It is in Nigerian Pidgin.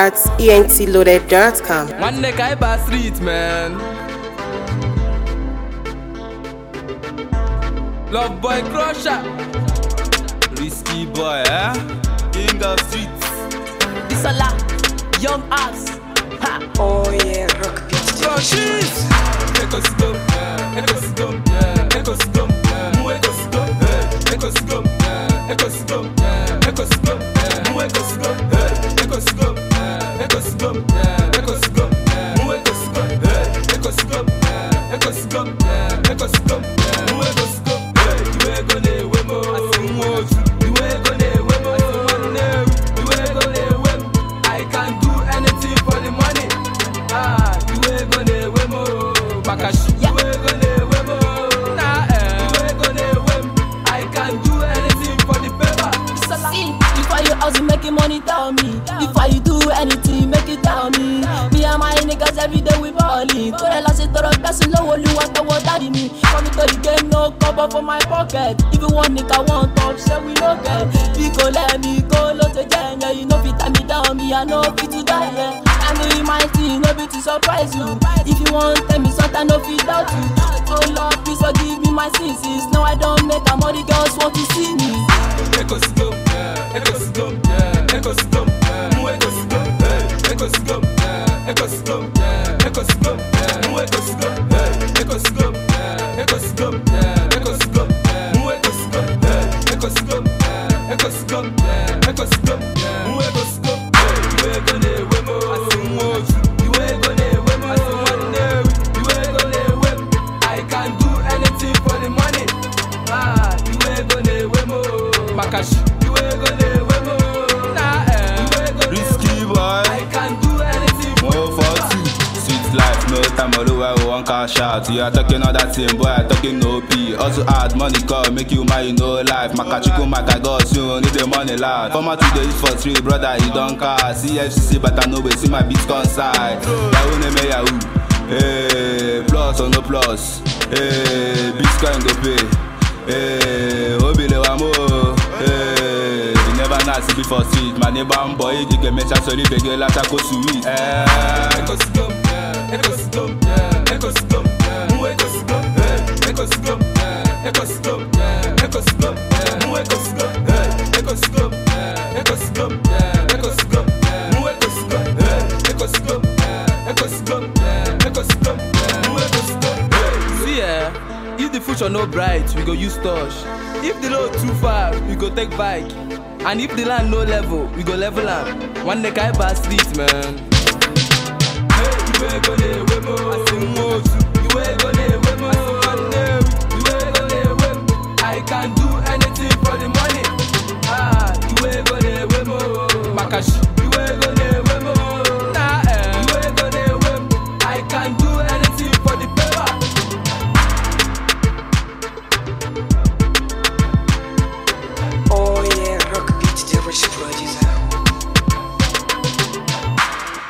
at entloaded.com. One neck I pass street, man. Love boy crusher. Risky boy, eh? King of streets. It's a lot. Young ass. Ha. Oh yeah, rock beat. Crushes. Ecosystem, ecosystem, ecosystem, ecosystem, ecosystem, ecosystem, ecosystem, ecosystem, ecosystem, ecosystem, ecosystem, ecosystem, ecosystem, ecosystem, I can do anything for the money. I can do anything for the paper. See, before you hustle making money, tell me. Before you do anything, make it tell me. Me and my niggas every day we ballin'. To the last thorough person, no one want to what daddy me. Come to the game, no cover for my pocket. If you want nigga want top, say we no get. Pico let me go, lot of yeah, you know fit tie me down, me I know fit to die, yeah. I know you might see, no be to surprise you. If you want tell me something, no fit doubt you. Oh Lord, please forgive me my sins. Now I don't make a money, girls want to see me. Ecosystem, ecosystem, ecosystem, ecosystem, ecosystem, ecosystem, ecosystem, ecosystem, ecosystem, ecosystem, ecosystem, ecosystem, ecosystem, ecosystem, I can do anything for the money. Makash, risky boy. I can do anything for more for two. Sweet life, no time all over we want cash out. You are talking all that same boy, I talking no P. Also hard money come, make you mind no life. Makachuku makagos, you need the money loud. Come out to the for free, brother, you don't cast. CFCC, but I know we see my beats conside. Yahoo name Yahoo. Hey, plus or no plus. Hey, Bitcoin go pay. Hey, Obile Wamo. Hey, you never not see before street. My neighbor boy, you can make sure you beg la ta go sweet. ecosystem, ecosystem, ecosystem, ecosystem, ecosystem, ecosystem, ecosystem, ecosystem, ecosystem, ecosystem, ecosystem, ecosystem, ecosystem, ecosystem. See, if the future no bright, we go use touch. If the road too far, we go take bike. And if the land no level, we go level up. One neck I pass street, man. Hey, you go I sing more.